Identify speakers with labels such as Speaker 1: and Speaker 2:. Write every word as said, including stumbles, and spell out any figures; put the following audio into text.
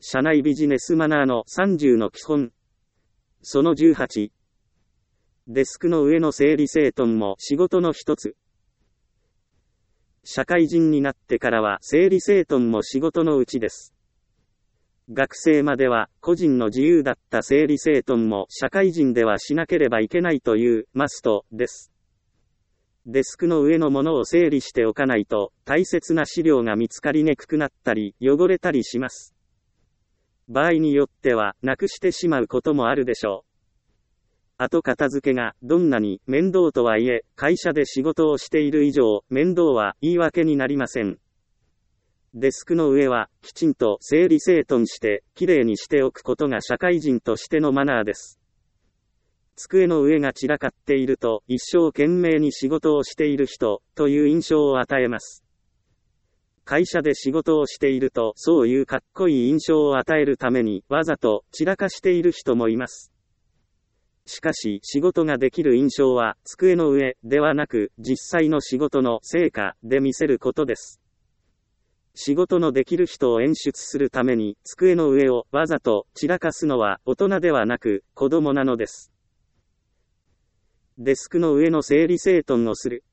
Speaker 1: 社内ビジネスマナーのさんじゅうの基本。そのじゅうはち。デスクの上の整理整頓も仕事の一つ。社会人になってからは整理整頓も仕事のうちです。学生までは個人の自由だった整理整頓も社会人ではしなければいけないというマストです。デスクの上のものを整理しておかないと大切な資料が見つかりにくくなったり汚れたりします。場合によってはなくしてしまうこともあるでしょう。後片付けがどんなに面倒とはいえ、会社で仕事をしている以上、面倒は言い訳になりません。デスクの上はきちんと整理整頓してきれいにしておくことが社会人としてのマナーです。机の上が散らかっていると一生懸命に仕事をしている人という印象を与えます。会社で仕事をしているとそういうかっこいい印象を与えるためにわざと散らかしている人もいます。しかし仕事ができる印象は机の上ではなく実際の仕事の成果で見せることです。仕事のできる人を演出するために机の上をわざと散らかすのは大人ではなく子供なのです。デスクの上の整理整頓をする。